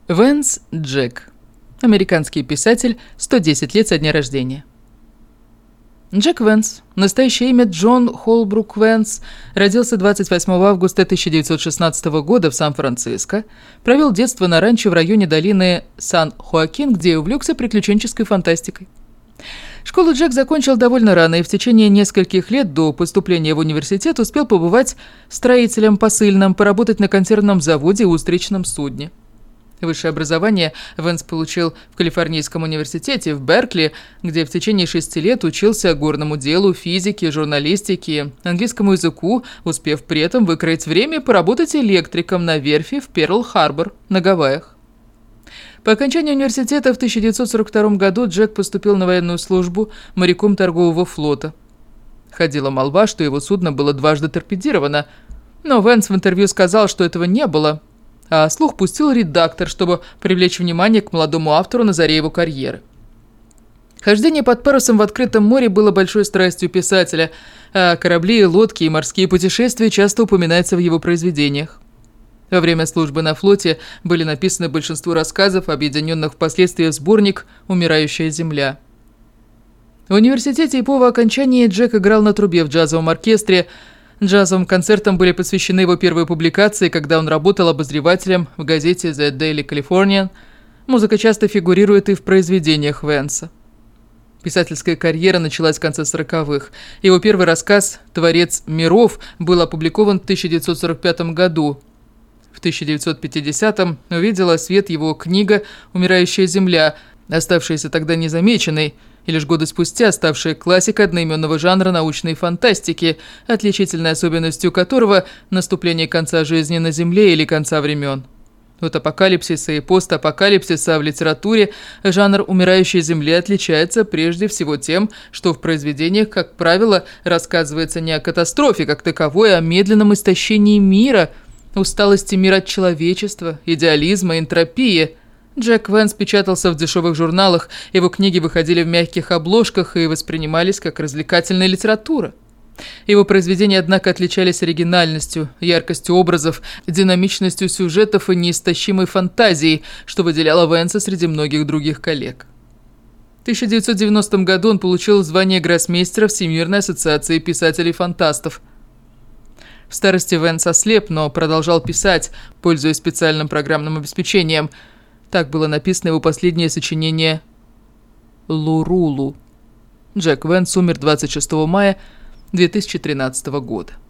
Вэнс Джек. Американский писатель, 110 лет со дня рождения. Джек Вэнс, настоящее имя Джон Холбрук Вэнс, родился 28 августа 1916 года в Сан-Франциско, провел детство на ранчо в районе долины Сан-Хоакин, где увлекся приключенческой фантастикой. Школу Джек закончил довольно рано и в течение нескольких лет до поступления в университет успел побывать строителем посыльным, поработать на консервном заводе и устричном судне. Высшее образование Вэнс получил в Калифорнийском университете в Беркли, где в течение 6 лет учился горному делу, физике, журналистике, английскому языку, успев при этом выкроить время поработать электриком на верфи в Перл-Харбор на Гавайях. По окончании университета в 1942 году Джек поступил на военную службу моряком торгового флота. Ходила молва, что его судно было дважды торпедировано, но Вэнс в интервью сказал, что этого не было, а слух пустил редактор, чтобы привлечь внимание к молодому автору на заре его карьеры. Хождение под парусом в открытом море было большой страстью писателя, а корабли, лодки и морские путешествия часто упоминаются в его произведениях. Во время службы на флоте были написаны большинство рассказов, объединенных впоследствии в сборник «Умирающая земля». В университете и по окончании Джек играл на трубе в джазовом оркестре. Джазовым концертам были посвящены его первые публикации, когда он работал обозревателем в газете The Daily Californian. Музыка часто фигурирует и в произведениях Вэнса. Писательская карьера началась в конце 40-х. Его первый рассказ «Творец миров» был опубликован в 1945 году. В 1950-м увидела свет его книга «Умирающая земля», оставшаяся тогда незамеченной, и лишь годы спустя ставшая классикой одноименного жанра научной фантастики, отличительной особенностью которого наступление конца жизни на Земле или конца времен. От апокалипсиса и постапокалипсиса в литературе жанр «Умирающей земли» отличается прежде всего тем, что в произведениях, как правило, рассказывается не о катастрофе как таковой, а о медленном истощении мира, усталости мира от человечества, идеализма, энтропии. Джек Вэнс печатался в дешевых журналах, его книги выходили в мягких обложках и воспринимались как развлекательная литература. Его произведения, однако, отличались оригинальностью, яркостью образов, динамичностью сюжетов и неистощимой фантазией, что выделяло Вэнса среди многих других коллег. В 1990 году он получил звание гроссмейстера Всемирной ассоциации писателей-фантастов. В старости Вэнс ослеп, но продолжал писать, пользуясь специальным программным обеспечением. Так было написано его последнее сочинение «Лурулу». Джек Вэнс умер 26 мая 2013 года.